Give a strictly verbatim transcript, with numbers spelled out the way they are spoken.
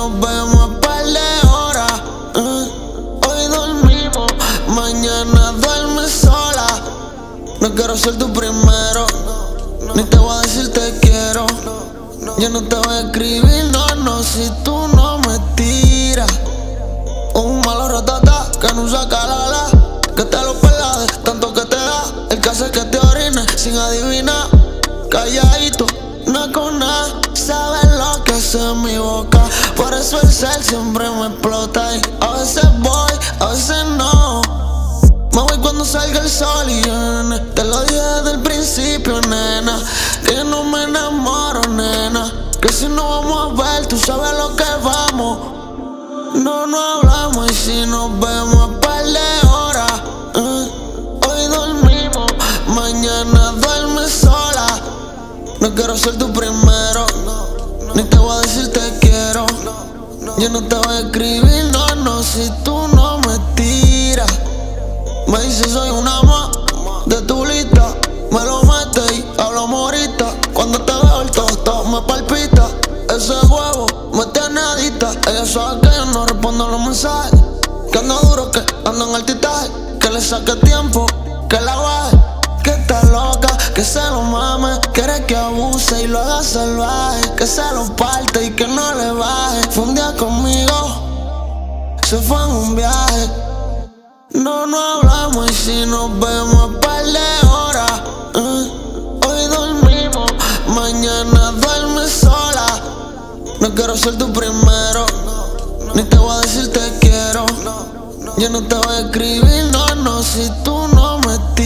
nos vemos a par de horas. eh. Hoy dormimos, mañana duermes sola. No quiero ser tu primero, ni te voy a decir te quiero. Yo no te voy a escribir, no, no, si tú no me tiras. Un malo ratata que no saca la la, que te lo pelades, tanto que te da. El que hace que te orines sin adivinar. Calladito, no con nada, sabes lo que hace mi boca. Por eso el cel siempre me explota. Y a veces voy, a veces no. Me voy cuando salga el sol y viene. Te lo dije desde el principio, nena, que yo no me enamoro, nena. Que si no vamos a ver, tú sabes lo que vamos. No nos hablamos y si nos vemos a par de horas. eh. Hoy dormimos, mañana duermes sola. No quiero ser tu primero, ni te voy a decir te quiero. Yo no te voy a escribir, no, no, si tú no me tiras. Me dice soy una más de tu lista. Me lo metes y hablamos ahorita. Cuando te veo el tostado me palpita. Ese huevo me tiene adicta. Ella sabe que yo no respondo los mensajes, que ando duro, que ando en altitaje. Que le saque tiempo, que la baje. Que está loca, que se lo mame. Quiere que abuse y lo haga salvaje. Que se lo parte y que no le baje. Fue un día conmigo, se fue en un viaje. No nos hablamos y si nos vemos a par de horas. eh. Hoy dormimos, mañana duermes sola. No quiero ser tu primero, ni te voy a decir te quiero. Yo no te voy a escribir, no, no, si tú no me tiras.